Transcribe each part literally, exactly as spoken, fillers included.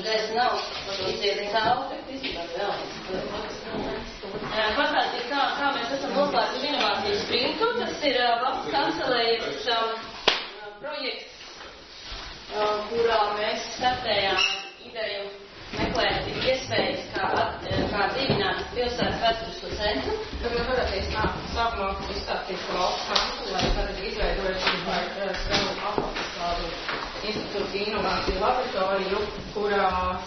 un gaisa nav, tad iziet cauri, bet izskatās vēl. Pastāstīt, kā, kā mēs esam noslēguši inovāciju sprintu. Tas ir valsts kancelējas projekts, kurā mēs startējām ideju meklēt iespējas, kā, at, kā dzīvināt pilsētas vēsturisko centru. Tad mēs varētu kā sākumā izstāstīt, ka valsts kancelēja tad ir izveidojuši par savu apakšādu institūciju inovāciju laboratoriju, kurā,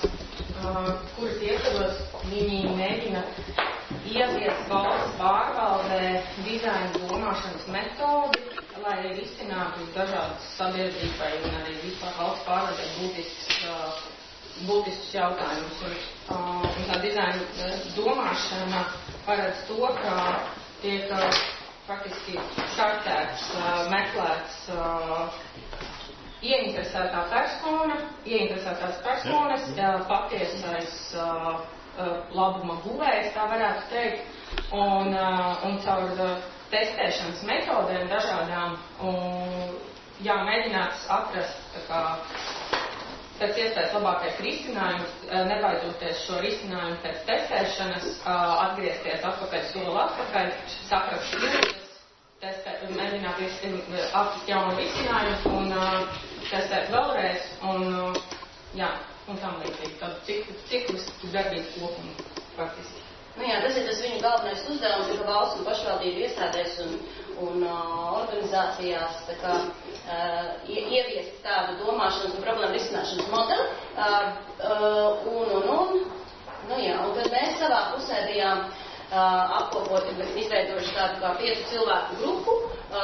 uh, kuras ietvaros viņi mēģina ieviest valsts pārvaldē dizaina domāšanas metodi, lai risinātu dažādas sabiedrībai un arī vispār valsts pārvaldē būtisks, uh, būtisks jautājums. Un, uh, un tā dizaina domāšana paredz to, ka tiek uh, faktiski kartēts, uh, meklēts uh, ieinteresētā persona, ieinteresētās personas, uh, patiesais uh, labuma guvējs, tā varētu teikt, un, un caur testēšanas metodēm dažādām, un, jā, mēģināts atrast tā kā, pēc iespējas labākais risinājums, nebaidoties šo risinājumu pēc testēšanas, atgriezties atpakaļ soli atpakaļ, saprast kļūdas, testēt, mēģināt atrast jaunu risinājumu un testēt vēlreiz, un, jā, un tam līdzīgi, tādu ciklisku darbību kopumu praktiski. Nu jā, tas ir tas viņu galvenais uzdevums, ka valsts un pašvaldību iestādēs un, un uh, organizācijās tā kā, uh, ieviest tādu domāšanas un problēmu risināšanas modeli. Uh, uh, un, un, un, nu jā, un tad mēs savā pusē bijām uh, apkopoti, bet izveidojuši tādu kā piecu cilvēku grupu,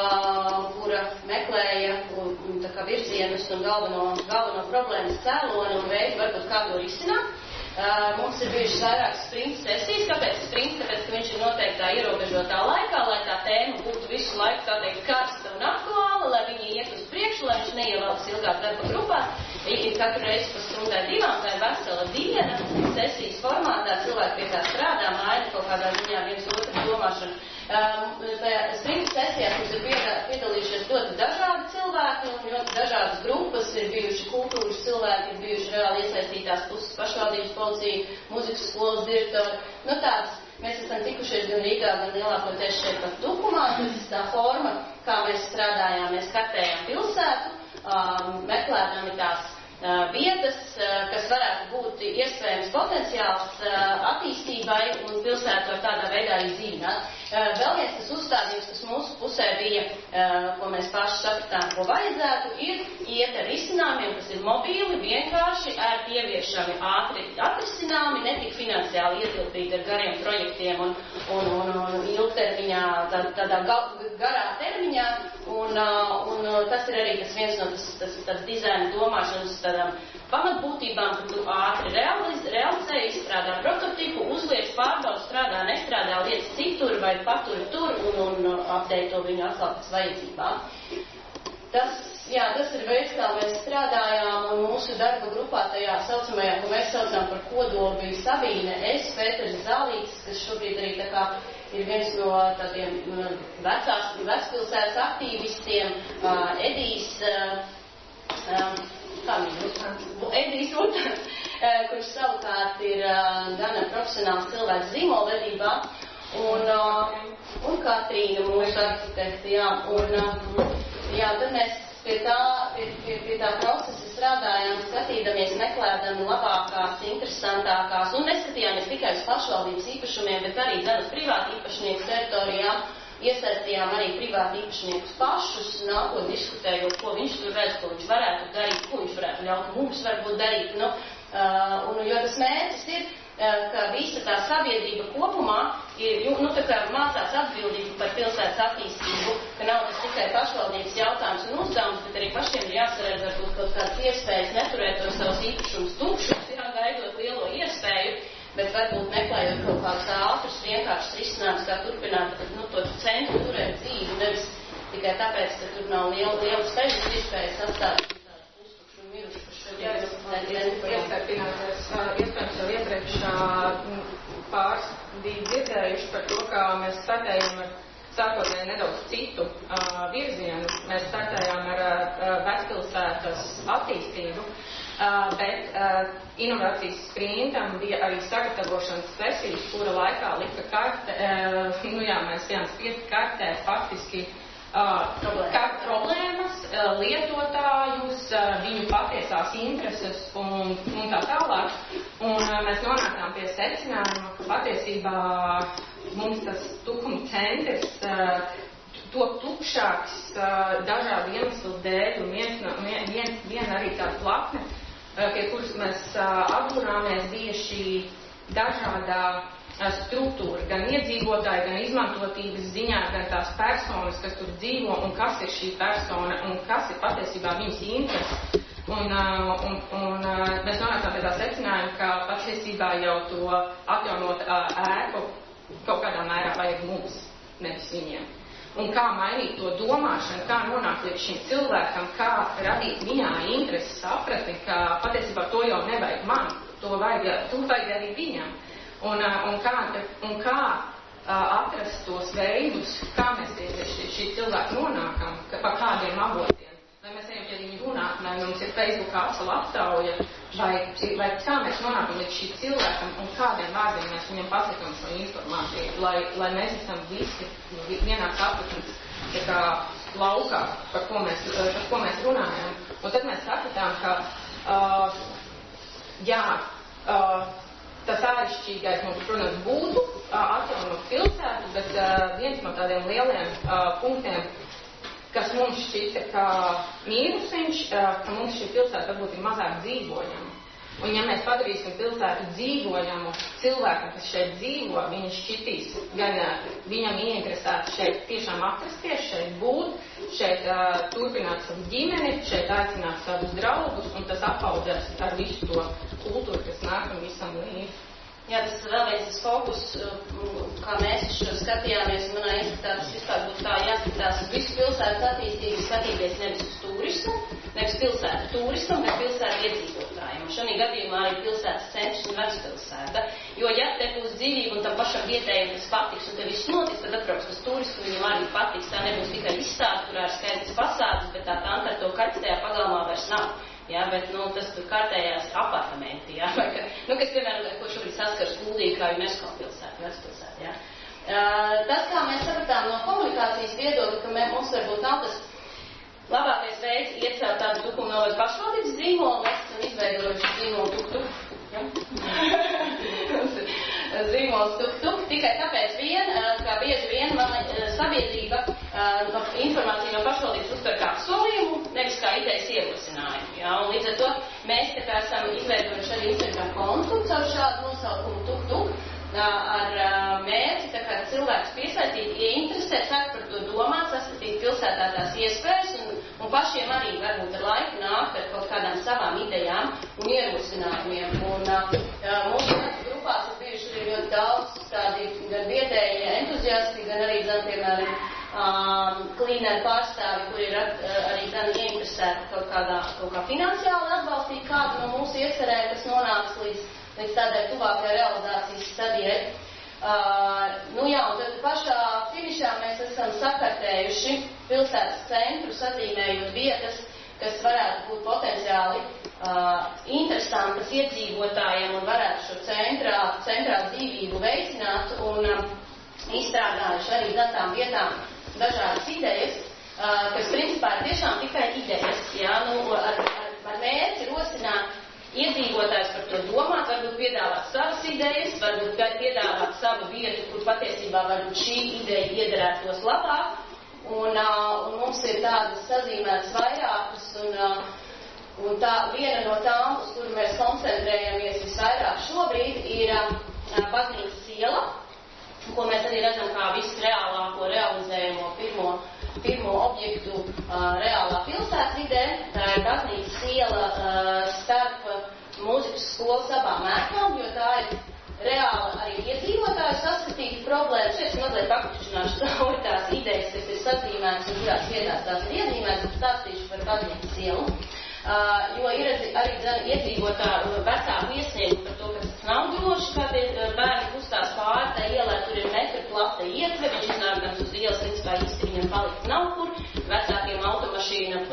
uh, kura meklēja un, un, tā kā virzienus un galveno, galveno problēmas cēloni un veidu varbūt kā to risināt. Uh, mums ir bijušas vairākas sprinta sesijas. Kāpēc sprinta? Tāpēc, ka viņš ir noteiktā ierobežotā laikā, lai tā tēma būtu visu laiku tā teikt karsta un aktuāla, lai viņi iet uz priekšu, lai viņš neievelks ilgāk darba grupā. Katru reizi pa stundai divām, tā ir vesela diena, sesijas formātā, cilvēki pie tā strādā, maina kaut kādā ziņā viens otru domāšanu. Um, sprinta sesijās mums ir piedalījušies ļoti dažādi cilvēki un ļoti dažādas grupas, ir bijuši kultūras cilvēki, ir bijuši reāli iesaistītās puses pašvaldības policija, muzikas skolas direktori. Nu tāds, mēs esam tikušies gan Rīgā, gan lielākoties šeit pat Tukumā, tas ir tā forma, kā mēs strādājām, mēs kartējām pilsētu, um, meklējām tās uh, vietas, uh, kas varētu būt iespējams potenciāls uh, attīstībai un pilsētu ar tādā veidā izdzīvināt. Uh, vēl viens tas uzstādījums, kas mūsu pusē bija, uh, ko mēs paši sapratām, ko vajadzētu, ir iet ar risinājumiem, kas ir mobīli, vienkārši, ērti ieviešami, ātri atrisināmi, netik finansiāli ietilpīgi ar gariem projektiem un, un, un, un ilgtermiņā, tā, tādā garā termiņā, un, uh, un tas ir arī tas viens no tas, tas, tas dizaina domāšanas tādām pamatbūtībām, ka tu ātri realiz, realizē, izstrādā prototipu, uzliek, pārbauda, strādā, nestrādā, lietas citur vai paturi tur un, un apdeito viņu atkal pēc vajadzībām. Tas, jā, tas ir veids, kā mēs strādājām, un mūsu darba grupā tajā saucamajā, ko mēs saucam par kodolu, bija Sabīne, es, Pēters Zālītis, kas šobrīd arī tā kā ir viens no tādiem vecās, vecpilsētas aktīvistiem, uh, Edijs, uh, um, kā viņš Edijs Uta, kurš savukārt ir uh, gana profesionāls cilvēks zīmolvedībā, un, uh, un Katrīna, mūsu arhitekti, jā, un, uh, jā, tad mēs pie tā, pie, pie, pie tā procesa strādājām, skatīdamies, meklēdami labākās, interesantākās, un neskatījāmies tikai uz pašvaldības īpašumiem, bet arī gan uz privātu īpašnieku teritorijām, iesaistījām arī privātu īpašniekus pašus, nākot diskutējot, ko viņš tur redz, ko viņš varētu darīt, ko viņš varētu ļaut mums varbūt darīt, nu, uh, un jo tas mērķis ir, uh, ka visa tā sabiedrība kopumā ir, nu, tā kā mācās atbildību par pilsētas attīstību, ka nav tas tikai pašvaldības jautājums un uzdevums, bet arī pašiem ir jāsaredz varbūt kaut kādas iespējas neturēt tos savus īpašumus tukšus, jā, gaidot lielo iespēju, bet varbūt meklējot kaut kādus ātrus, vienkāršus risinājumus, kā turpināt, nu, to centru turēt dzīvi, nevis tikai tāpēc, ka tur nav liela, liela steļas iespējas atstāt tādu pustukšu un mirušu, kas šodien iespējams jau iepriekš pāris bija dzirdējuši par to, kā mēs startējam ar sākotnēji nedaudz citu uh, virzienu. Mēs startējām ar uh, vecpilsētas attīstību. Uh, bet uh, inovācijas sprintam bija arī sagatavošanas sesijas, kura laikā lika karte, uh, nu jā, mēs bijām spiesti kartē faktiski uh, kā problēmas, uh, lietotājus, uh, viņu patiesās intereses un, un tā tālāk. Un uh, mēs nonācām pie secinājuma, ka patiesībā mums tas tukuma centrs uh, to tukšāks uh, dažādu iemeslu dēļ, un viens, vien, vien, vien arī tā plakne, pie kuras mēs atburāmies, bija šī dažādā struktūra, gan iedzīvotāji, gan izmantotības ziņā, gan tās personas, kas tur dzīvo, un kas ir šī persona, un kas ir patiesībā viņas interesi. Un, un, un mēs nonācām pie tā secinājuma, ka patiesībā jau to atjaunot ēku kaut kādā mērā vajag mums, nevis viņiem. Un kā mainīt to domāšanu, kā nonākt līdz šim cilvēkam, kā radīt viņā interesi, sapratni, ka patiesībā to jau nevajag man, to vajag, to vajag arī viņam. Un, un kā, un kā atrast tos veidus, kā mēs pie šī, šī cilvēka nonākam, ka, pa kādiem avotiem. Vai mēs ejam pie viņa runāt, vai mums ir Facebookā atsala aptauja, vai, vai kā mēs nonākam līdz šī cilvēkam un kādiem vārdiem mēs viņam pasakam šo informāciju, lai, lai mēs esam visi vienā sapratnes, tā kā laukā, par ko mēs, par ko mēs runājam. Un tad mēs sapratām, ka, uh, jā, uh, tas āršķirīgais mums, protams, būtu uh, atjaunot pilsētu, bet uh, viens no tādiem lieliem uh, punktiem, kas mums šķita kā mīnusiņš, ka mums šī pilsēta varbūt ir mazāk dzīvojama. Un ja mēs padarīsim pilsētu dzīvojamu cilvēkam, kas šeit dzīvo, viņa šķitīs, gan viņam ieinteresēti šeit tiešām atrasties, šeit būt, šeit uh, turpināt savu ģimeni, šeit aicināt savus draugus, un tas apaudzēs ar visu to kultūru, kas nākam visam līdzi. Jā, tas vēl viens tas fokus, kā mēs šo skatījāmies, un manā izskatā tas vispār būtu tā jāskatās uz visu pilsētas attīstību, skatīties nevis uz turismu, nevis pilsētu turismu, bet pilsētu iedzīvotājiem. Šonī gadījumā arī pilsētas centrs un vecpilsēta, jo ja te būs dzīvība un tam pašam vietējiem tas patiks, un te viss notiks, tad atbrauks uz turismu, viņam arī patiks, tā nebūs tikai izstāde, kurā ir skaidrs fasādes, bet tā tā ar to kaķis tajā pagalmā vairs nav. Jā, bet, nu, tas tur kārtējās apartamenti, jā, vai, ka, nu, kas, piemēram, ko šobrīd saskars Kuldīgi kā UNESCO pilsēta, vecpilsēta, jā. Uh, tas, kā mēs sapratām no komunikācijas viedokļa, ka mē, mums varbūt nav tas labākais veids iecelt tādu Tukuma novadas pašvaldības zīmolu, mēs esam izveidojuši zīmolu tuk-tuk, jā. Zīmols tuk-tuk, tikai tāpēc vien, ka bieži vien man sabiedrība no informāciju no pašvaldības uztver kā apsolījumu, nevis kā idejas ierosinājumu. Ja? Un līdz ar to mēs tā kā esam izveidojuši arī Instagram kontu caur šādu nosaukumu tuk-tuk ar mērķi, tā kā cilvēks piesaistīt, ieinteresēt, sāk par to domāt, saskatīt pilsētā tās iespējas un, un pašiem arī varbūt ar laiku nākt ar kaut kādām savām idejām un ierosinājumiem. Un uh, mūsu grupās ir bijuši arī ļoti daudz tādi gan vietēji entuziasti, gan arī, gan, piemēram, um, klīneri pārstāvi, kuri ir at, arī gan ieinteresēti kaut kādā, kaut kā finansiāli atbalstīt kādu no mūsu iecerēm, kas nonāks līdz līdz tādai tuvākajai realizācijas stadijai. Uh, nu jā, un tad pašā finišā mēs esam sakartējuši pilsētas centru, sazīmējot vietas, kas varētu būt potenciāli uh, interesantas iedzīvotājiem un varētu šo centrā, centrā dzīvību veicināt un uh, izstrādājuši arī gan tām vietām dažādas idejas, uh, kas principā ir tiešām tikai idejas, jā, nu, ar, ar, ar mērķi rosināt iedzīvotājs par to domāt, varbūt piedāvāt savas idejas, varbūt piedāvāt savu vietu, kur patiesībā varbūt šī ideja iederētos labāk. Un, uh, un mums ir tādas sazīmētas vairākas, un, uh, un tā viena no tām, uz kuru mēs koncentrējamies visvairāk šobrīd, ir uh, baznīcas iela, ko mēs arī redzam kā visreālāko realizējumu pirmo pirmo objektu uh, reālā pilsētas vidē. Tā ir baznīcas iela uh, starp mūzikas skolas abām ēkām, jo tā ir reāli arī iedzīvotāju saskatīta problēma. Šeit mazliet pakrišināšu cauri tās idejas, kas ir sazīmētas un kurās vietās tās ir iezīmētas, un stāstīšu par baznīcas ielu. Uh, jo ir arī dzen, iedzīvotāju vecāku iesniegumu par to, ka tas nav droši, kā tie bērni kustās pāri tā ielē, tur ir metru plata ietve, viņš iznākdams uz ielas, principā īsti viņam palikt nav kur, vecākiem automašīna liek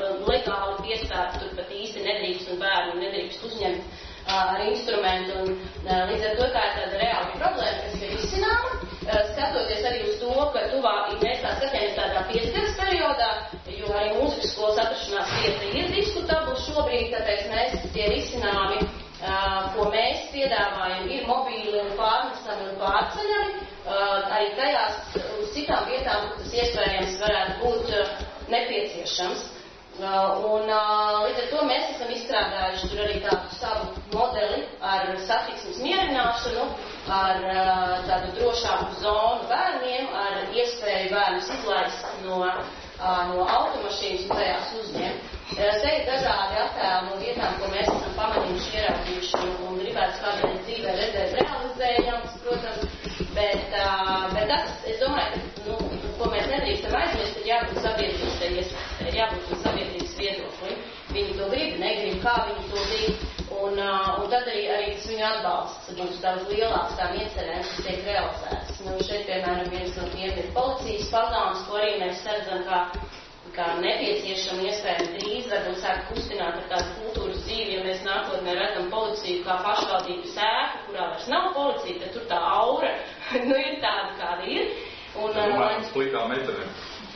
nelegāli piestāti, tur pat īsti nedrīkst un bērnu nedrīkst uzņemt uh, ar instrumentu. Un, uh, līdz ar to tā ir tāda reāla problēma, kas ir izcināma. Uh, skatoties arī uz to, ka tuvā, mēs tā skatāmies tādā piecgadas periodā, jo arī mūzikas skolas atrašanās vieta ir diskutabla šobrīd, tāpēc mēs tie risinājumi, uh, ko mēs piedāvājam, ir mobīli un pārnesami un pārceļami. Uh, arī tajās uz citām vietām, kur tas iespējams varētu būt uh, nepieciešams. Uh, un uh, līdz ar to mēs esam izstrādājuši tur arī tādu savu modeli ar satiksmes mierināšanu, ar uh, tādu drošāku zonu bērniem, ar iespēju bērnus izlaist no, uh, no automašīnas un tajās uzņemt. Uh, te ir dažādi attēli no vietām, ko mēs esam pamanījuši, ieraudzījuši un, un gribētu kādreiz dzīvē redzēt realizējams, protams. Bet, uh, bet tas, es domāju, ka, nu, ko mēs nedrīkstam aizmirst, ir jābūt sabiedrības iespējas, ir jābūt sabiedrības viedoklim. Viņi to grib, negrib, kā viņi to grib, un, uh, un tad arī, arī tas viņu atbalsts būs daudz lielāks tām iecerēm, kas tiek realizētas. Nu, šeit, piemēram, viens no tiem ir policijas pazāns, ko arī mēs saredzam kā, kā nepieciešama iespējami drīz, varbūt sāk kustināt ar tādu kultūras dzīvi, ja mēs nākotnē redzam policiju kā pašvaldības ēku, kurā vairs nav policija, tad tur tā aura, nu, ir tāda, kāda ir. Un, tā domāju, mums plikām metenēm.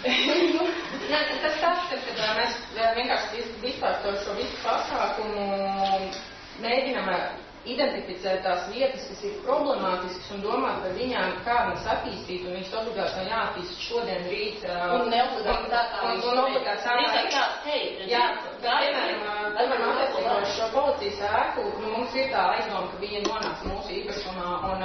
Nē, tas tāds, kad mēs vienkārši vispār to šo visu pasākumu mēģinām identificēt tās vietas, kas ir problemātiskas un domāt par viņām, kā viņas attīstīt, un viņas obligāti nav jāattīst šodien, rīt. Un neobligāti tā kā viņš un obligāti tā kā tāds, hei, jā, piemēram, piemēram, attiecībā uz šo policijas ēku, nu, mums ir tā aizdoma, ka viņa nonāks mūsu īpašumā, un,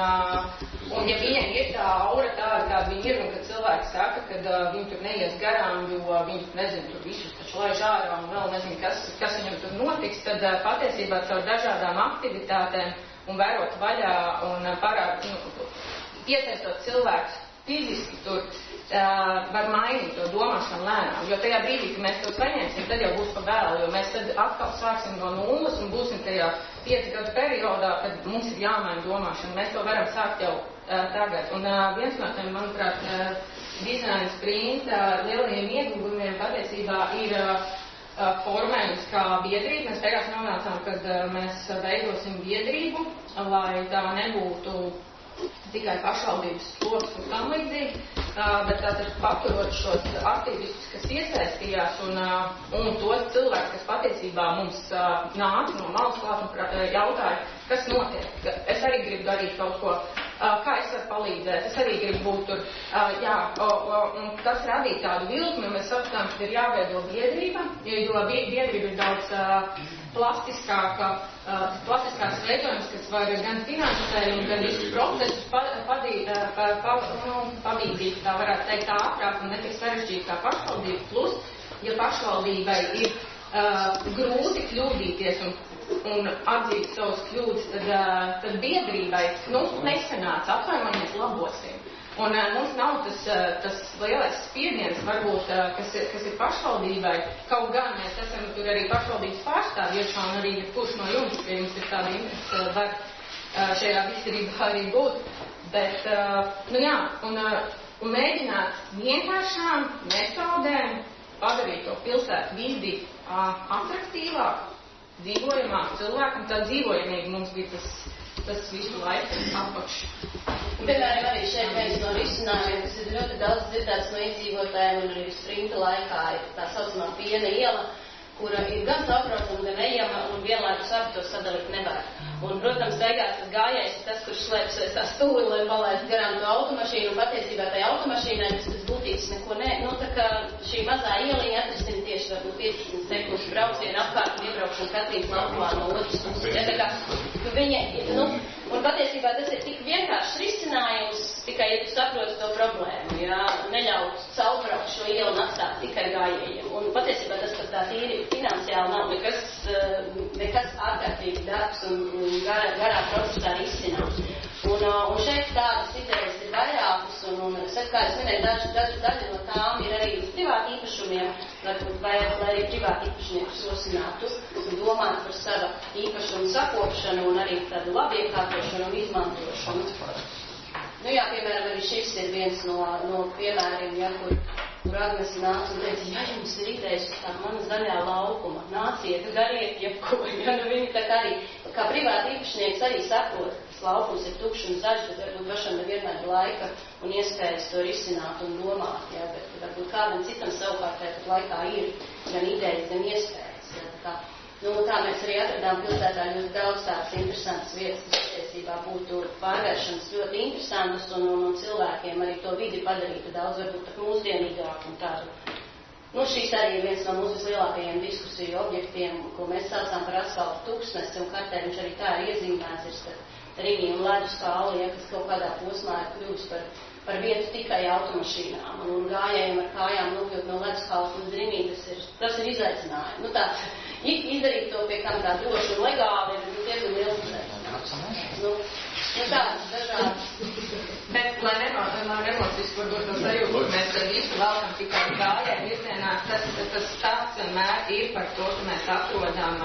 un ja viņa ir tā aura tāda, kāda viņa ir, un kad cilvēki saka, ka viņi tur neies garām, jo viņi, nezinu, tur visus taču laiž ārā, un vēl nezinu, kas, kas viņam tur notiks, tad patiesībā caur dažādām aktivitātēm un vērot vaļā un parād, nu, iesaistot cilvēkus fiziski tur, uh, var mainīt to domāšanu lēnām. Jo tajā brīdī, kad mēs to saņemsim, tad jau būs pa vēlu, jo mēs tad atkal sāksim no nulles un būsim tajā piecu gadu periodā, kad mums ir jāmaina domāšana. Mēs to varam sākt jau uh, tagad. Un uh, viens no tiem, manuprāt, uh, dizaina sprinta uh, lielajiem ieguvumiem patiesībā ir uh, formējums kā biedrība. Mēs beigās nonācām, kad uh, mēs veidosim biedrību, lai tā nebūtu tikai pašvaldības sloks un tam līdzīgi, uh, bet tātad paturot šos aktīvistus, kas iesaistījās un, uh, un tos cilvēkus, kas patiesībā mums uh, nāca no malas klāt un uh, jautāja, kas notiek. Es arī gribu darīt kaut ko, uh, kā es varu palīdzēt, es arī gribu būt tur. Uh, jā, o, o, un tas radīja tādu vilkmi, mēs sapratām, ka ir jāveido biedrība, jo biedrība ir daudz uh, plastiskāka, uh, plastiskās veidojums, kas var gan finansējumu, gan visus procesus padīt, pa, pa, nu, pavīdīt, tā varētu teikt, ātrāk un netik sarežģīt kā pašvaldība. Plus, ja pašvaldībai ir uh, grūti kļūdīties un, un atzīt savus kļūdas, tad, uh, tad biedrībai, nu, nesanāca, atvainojamies, labosim. Un uh, mums nav tas, uh, tas lielais spiediens, varbūt, uh, kas, ir, kas ir pašvaldībai. Kaut gan mēs esam tur arī pašvaldības pārstāvji iekšā, un arī kurš no jums, ja jums ir tāda interese, uh, var uh, šajā biedrībā arī būt. Bet, uh, nu jā, un, uh, un mēģināt vienkāršām metodēm padarīt to pilsētu vidi uh, atraktīvāk, dzīvojamāk cilvēkam. Tā dzīvojamība mums bija tas, tas visu laiku apakš. Piemēram, arī šeit viens no risinājumiem, kas ir ļoti daudz dzirdēts no iedzīvotājiem un arī sprinta laikā, ir tā saucamā Piena iela, kura ir gan saprotama, gan ejama un vienlaikus abi to sadalīt nevar. Un, protams, beigās tas gājējs ir tas, kurš slēpjas aiz tā stūri, lai palaistu garām to automašīnu, un patiesībā tai automašīnai tas pēc būtības neko ne. Nu, tā kā šī mazā ieliņa atrisina tieši varbūt piecdesmit sekundžu braucienu apkārt un iebraukšanu Katrīnas laukumā no otras puses. Ja, tā kā viņa, nu, un patiesībā tas ir tik vienkāršs risinājums, tikai, ja tu saproti to problēmu, ja, neļaut caurbraukt šo ielu un atstāt tikai gājējiem. Un patiesībā tas pat tā tīri finansiāli nav nekas, nekas ārkārtīgi darbs un, un garā, garā procesā risināms. Un, un šeit tādas idejas ir vairākas, un, un kā es minēju, daži, daži, daži no tām ir arī uz privāti īpašumiem, varbūt vajag, lai arī privāti īpašnieku sosinātu un domāt par savu īpašumu sakopšanu un arī tādu labiekārtošanu un izmantošanu. Nu jā, piemēram, arī šis ir viens no, no piemēriem, ja, kur kur Agnes nāca un teica, ja jums ir idejas uz tā mana zaļā laukuma, nāciet, dariet jebko, ja, nu viņi tā kā arī, kā privāti īpašnieks arī saprot, ka tas laukums ir tukšs un zaļš, bet varbūt pašam nevienmēr ir laika un iespējas to risināt un domāt, ja, bet varbūt kādam citam savukārt tāpat laikā ir gan idejas, gan iespējas, ja, tā kā. Nu, tā mēs arī atradām pilsētā ļoti daudz tādas interesantas vietas, kas patiesībā būtu pārvēršanas ļoti interesantas un, un, un cilvēkiem arī to vidi padarītu daudz varbūt mūsdienīgāku un tādu. Nu, šīs arī ir viens no mūsu vislielākajiem diskusiju objektiem, ko mēs saucam par asfaltu tūkstnesi, un kartē viņš arī tā ir iezīmēts, ir starp Rīņi un Ledus kalni, ja, kas kaut kādā posmā ir kļūst par, par vietu tikai automašīnām, un, un gājējiem ar kājām nokļūt no Ledus kalna līdz Rīņī, tas ir, tas ir izaicinājumi. Nu, tāds, izdarīt to pie kam tā droši un legāli ir diezgan liels izaicinājums. Nu, nu tādas dažādas. Bet, lai nemocis, varbūt to sajūtu, mēs visu velkam tikai gājēju virzienā, tas, tas stāsts vienmēr ir par to, ka mēs atrodam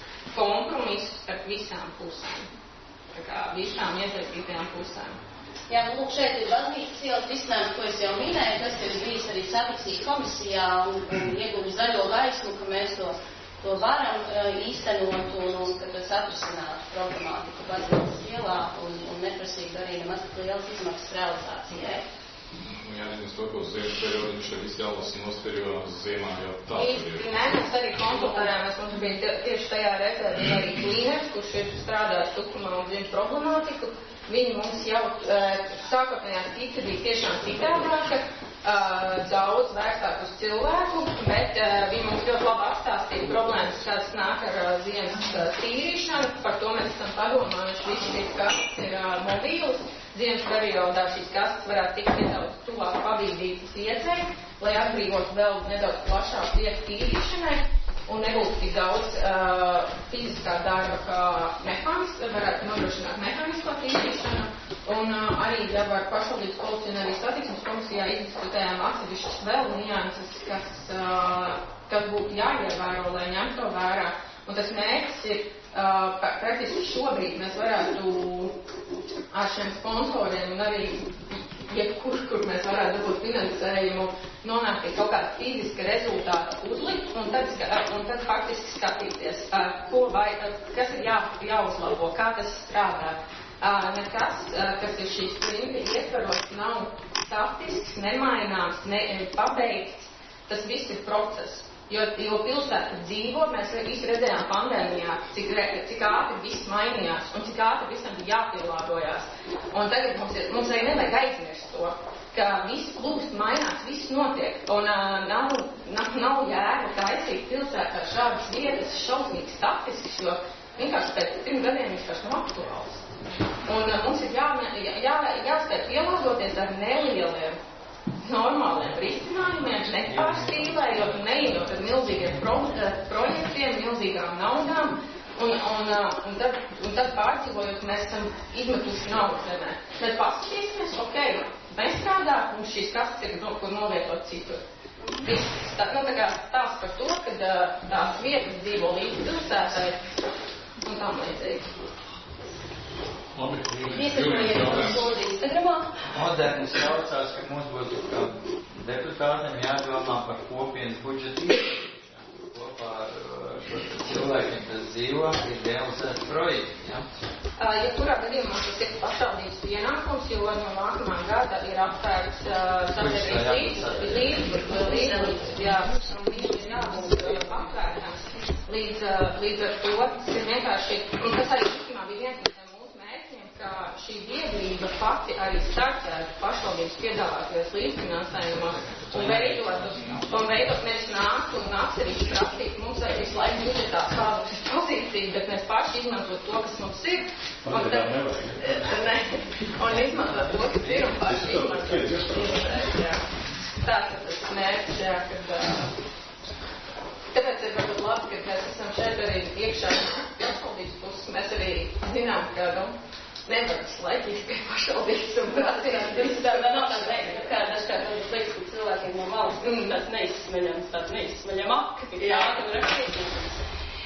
kompromisus ar visām pusēm. Tā kā visām iesaistītajām pusēm. Jā, nu, lūk, šeit ir baznīcas ielas risinājums, ko es jau minēju, tas ir bijis arī satiksmes komisijā un, un ieguvis zaļo gaismu, ka mēs to to varam uh, īstenot un, un ka tas atrisināt problemātiku baznīcas ielā un, un neprasītu arī nemaz tik liels izmaksas realizācijai. Nu, jāņemas to, ko uz ziemas periodu viņš arī viss jālasa nostīrījumā uz ziemā jau tā ir. Nē, mēs arī konsultējāmies, mums bija tieši tajā reizē arī klīners, kurš ir strādājis tukumā un zina problemātiku. Viņi mums jau uh, sākotnējā tika bija tiešām citādāka. Uh, daudz vērstāk uz cilvēku, bet uh, viņi mums ļoti labi apstāstīja problēmas, kādas nāk ar uh, ziemas uh, tīrīšanu. Par to mēs esam padomājuši, visi šīs kastes ir uh, mobīlas. Ziemas periodā šīs kastes varētu tikt nedaudz tuvāk pavīdītas iedzei, lai atbrīvotu vēl nedaudz plašāk vietu tīrīšanai un nebūtu tik daudz uh, fiziskā darba, kā mehāniski, varētu nodrošināt mehānisko tīrīšanu. Un uh, arī jau ar pašvaldības policiju un arī satiksmes komisijā izdiskutējām atsevišķas vēl nianses, kas, uh, kas būtu jāievēro, lai ņemtu to vērā. Un tas mērķis ir, uh, praktiski šobrīd mēs varētu ar šiem sponsoriem un arī jebkur, kur mēs varētu dabūt finansējumu, nonākt pie kaut kāda fiziska rezultāta uzlikt un tad, un tad faktiski skatīties, uh, ko vai, kas ir jā, jāuzlabo, kā tas strādā. Uh, nekas, uh, kas ir šīs sprinta ietvaros, nav statisks, nemaināms, ne, pabeigts. Tas viss ir process. Jo, jo pilsēta dzīvo, mēs visi redzējām pandēmijā, cik, cik ātri viss mainījās un cik ātri visam bija jāpielāgojās. Un tagad mums, ir, mums arī nevajag aizmirst to, ka viss plūst, mainās, viss notiek. Un uh, nav, nav, nav jēga taisīt pilsētā šādas vietas šausmīgi statisks, jo vienkārši pēc trim gadiem viņš vairs nav aktuāls. Un uh, mums ir jā, jā, jā, jāspēj pielāgoties ar nelieliem, normāliem risinājumiem, nepārstīlējot un neejot ar milzīgiem pro, projektiem, milzīgām naudām, un, un, un, tad, un tad pārdzīvojot, mēs esam izmetuši naudu zemē. Mēs paskatīsimies, ok, mēs strādā, un šīs kastes ir no, kur novietot citur. Viss, tā, nu, tā kā tās par to, ka tās vietas dzīvo līdz pilsētai un tam līdzīgi. Modernis saucās, ka mums būtu deputātiem jādomā par kopienas budžetu izdarīšanu. Kopā ar šo cilvēkiem, kas dzīvo, ir realizēt projekti. Ja? Ja kurā gadījumā tas ir pašvaldības pienākums, jo no nākamā gada ir aptvērts sabiedrības līdzekļus, jā, un viņš ir jābūt aptvērtams līdz, līdz ar to. Tas ir vienkārši, un tas arī vismā bija viens no ka šī biedrība pati arī startētu pašvaldības piedāvātajos līdzfinansējumos un veidot, un veidot nevis nākt un atsevišķi prasīt mums vai visu laiku budžetā kādu pozīciju, bet mēs paši izmantot to, kas mums ir, un, tad, ne, un izmantot to, kas ir, un paši izmantot. Tāds ir tas mērķis, jā, kad tāpēc ir varbūt labi, ka mēs esam šeit arī iekšā pašvaldības puses. Mēs arī zinām, ka, nu, nevar slaikīt pie pašvaldības un prasīt. Tas tādā nav tā veidā, kā dažkārt mums liekas, ka cilvēkiem no malas, mm, tāds neizsmeļams, tāds neizsmeļam akti, jā, un rakstīt.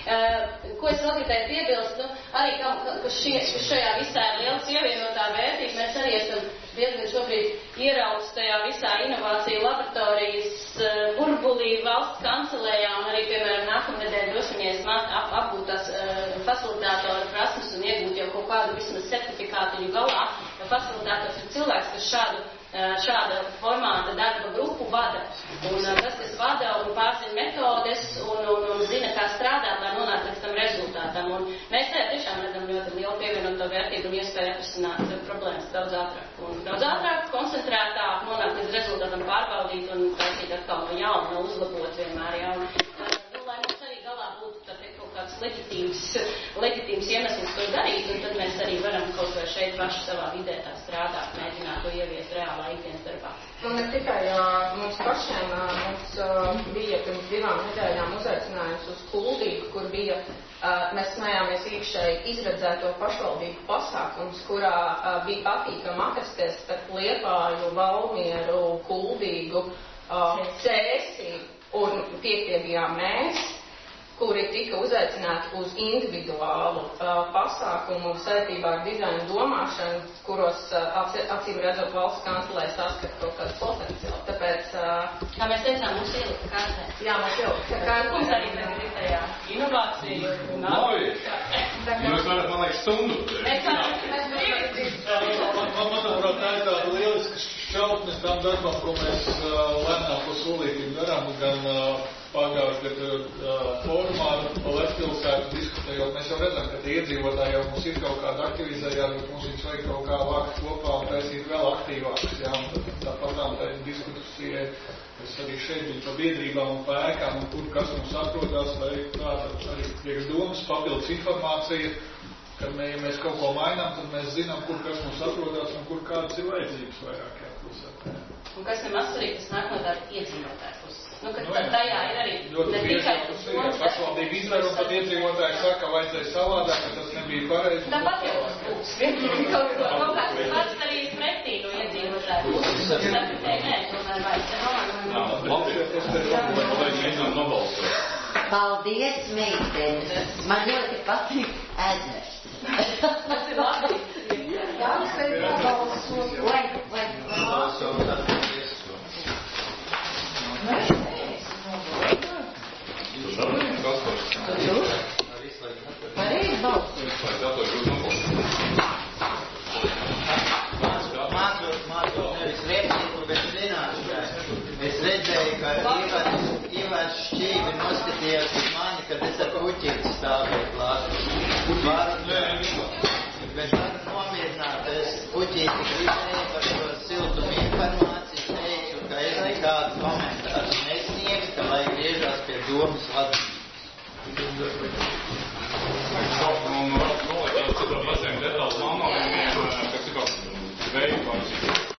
Uh, ko es vēl gribēju piebilst, nu, arī ka, ka šie, šajā visā ir liels ievienotā vērtība. Mēs arī esam diezgan šobrīd ierauts tajā visā inovāciju laboratorijas uh, burbulī valsts kancelējā un arī, piemēram, nākamnedēļ drošimies ap, apgūt tās uh, facilitātoru prasmes un iegūt jau kaut kādu vismaz certifikātu galā. Facilitātors ir cilvēks, kas šādu šāda formāta darba grupu vada. Un tas, kas vada un pārzina metodes un, un, un zina, kā strādāt, lai nonākt līdz tam rezultātam. Un mēs tajā tiešām redzam ļoti lielu pievienoto vērtību un iespēju atrisināt problēmas daudz ātrāk. Un daudz ātrāk, koncentrētāk, nonākt līdz rezultātam, pārbaudīt un taisīt atkal no jauna, uzlabot vienmēr jaunu. Nu, lai mums arī galā būtu tā, kaut kāds leģitīvs, leģitīvs iemesls to darīt, un tad mēs arī varam kaut vai šeit paši savā vidē tā strādāt, mēģināt to ieviest reālā ikdienas darbā. Un ne tikai uh, mums pašiem, uh, mums uh, bija pirms divām nedēļām uzaicinājums uz Kuldīgu, kur bija, uh, mēs smējāmies iekšēji izredzēto pašvaldību pasākums, kurā uh, bija patīkam atrasties starp Liepāju, Valmieru, Kuldīgu, uh, Cēsi, un piektie bijām mēs, kuri tika uzaicināti uz individuālu uh, pasākumu saistībā ar dizainu domāšanu, kuros uh, acīm redzot valsts kancelē saskat kaut kādu potenciālu. Tāpēc, uh, kā mēs teicām, mums ielika kartē. Jā, mums ielika kartē. Mums arī tagad ir tajā inovācija un Novi! Jūs varat, man liekas, stundu. Mēs varam, mēs varam. Man, manuprāt, tā ir tāda lieliska šautnes tām darbām, ko mēs uh, lēnām pa solītīm darām, gan uh, pagājuši gadu uh, formā, pa Lepilsētu diskutējot. Mēs jau redzam, ka tie iedzīvotāji jau mums ir kaut kāda aktivizējās, bet mums viņus vajag kaut kā vākt kopā un taisīt vēl aktīvākas. Jā, un tāpat tām tā diskusijai, es arī šeit biju pa biedrībām un pa ēkām, un kur kas mums atrodas, vai tāda arī priekš domas, papildus informācija, kad mē, ja mēs kaut ko mainām, tad mēs zinām, kur kas mums atrodas un kur kādas ir vajadzības vairāk jāpilsētā. Un kas ir mazsvarīgi, tas nāk no tāda iedzīvotāja puses. Nu, ka no, tajā ir arī ļoti bieži tas ir, ja pašvaldība izver un pat iedzīvotāji saka, ka vajadzēja savādāk, ka tas nebija pareizi. Tāpat jau tas būs. Kaut kāds pats darīs pretī no iedzīvotāju puses. Tas sapratēji, nē, tomēr vajadzēja. Paldies, meitenes. Man ļoti patīk ezers. Tas ir labi. Jā, tas ir jābalso. Vai, vai, vai. Pareizi balsot. Mācot, mācot nevis rēcību, bet zināšanai. Es redzēju, ka Ivars, Ivars Šķīvi noskatījās uz mani, kad es ar puķīti stāvēju klāt. Bet varu nomierināt, es puķīti gribēju par šo siltumu informāciju, teicu, ka es nekādu komentāru nesniegšu, ka lai griežās pie domas vadības. Un, un, un, un, un, un, un, un, un, un,